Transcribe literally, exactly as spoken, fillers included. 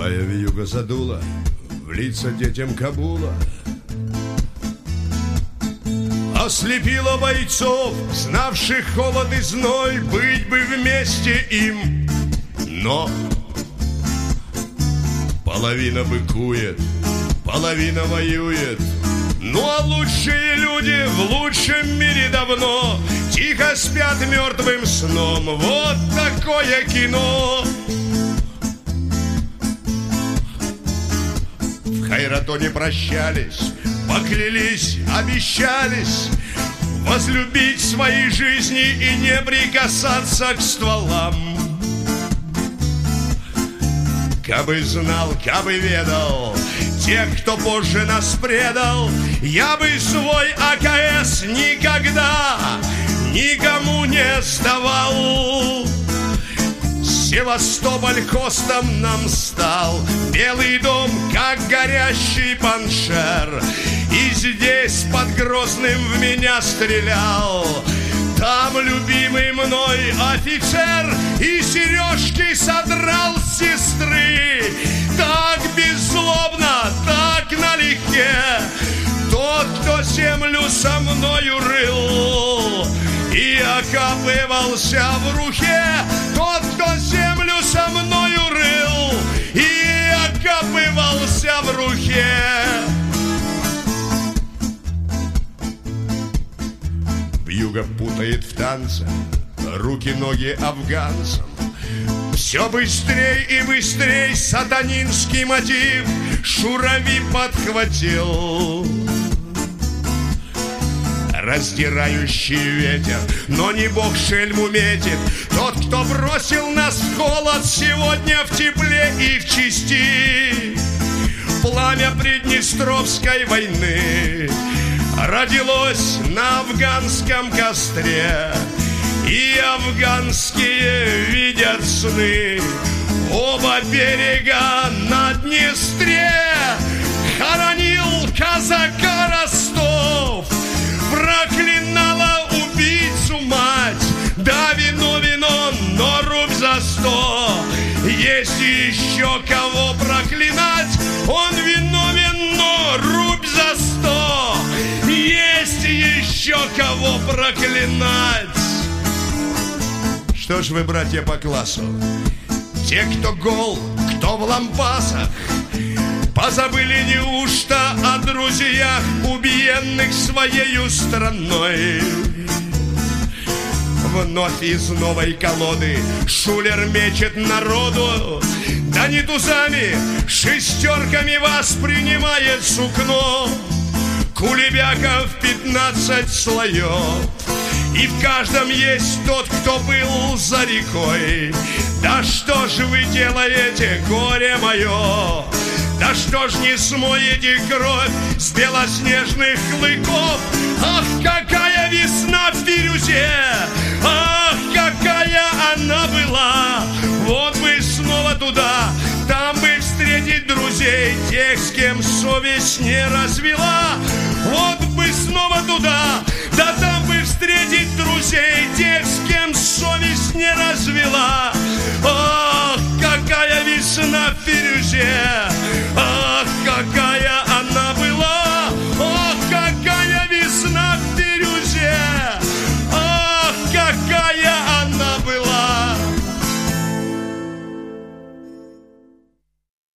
Злая вьюга задула в лица детям Кабула, ослепила бойцов, знавших холод и зной, быть бы вместе им. Но половина быкует, половина воюет. Ну а лучшие люди в лучшем мире давно тихо спят мертвым сном. Вот такое кино. В Хайратоне прощались, поклялись, обещались возлюбить свои жизни и не прикасаться к стволам. Кабы знал, кабы ведал тех, кто позже нас предал, я бы свой АКС никогда никому не сдавал. Севастополь хостом нам стал, Белый дом, как горящий паншер, и здесь под Грозным в меня стрелял там любимый мной офицер, и сережки содрал с сестры. Так беззлобно, так налегке тот, кто землю со мною рыл и окапывался в рухе. Тот, кто землю со мною рыл и окапывался в рухе. Вьюга путает в танце руки-ноги афганцам. Все быстрей и быстрей сатанинский мотив Шурави подхватил. Раздирающий ветер, но не бог шельму метит. Тот, кто бросил нас в холод, сегодня в тепле и в чести. Пламя Приднестровской войны родилось на афганском костре, и афганские видят сны оба берега на Днестре. Хоронил казака Ростов, проклинала убийцу мать. Да, виновен он, но рубь за сто. Есть еще кого проклинать, он виновен, но рубь за сто. Есть еще кого проклинать. Что ж вы, братья по классу, те, кто гол, кто в лампасах, позабыли неужто о друзьях, убиенных своею страной? Вновь из новой колоды шулер мечет народу, да не тузами, шестерками воспринимает сукно. Кулебяков пятнадцать слоев, и в каждом есть тот, кто был за рекой. Да что ж вы делаете, горе мое? Да что ж не смоете кровь с белоснежных клыков? Ах, какая весна в Бирюзе! Ах, какая она была! Вот бы снова туда, там бы встретить друзей, тех, с кем совесть не развела. Вот бы снова туда,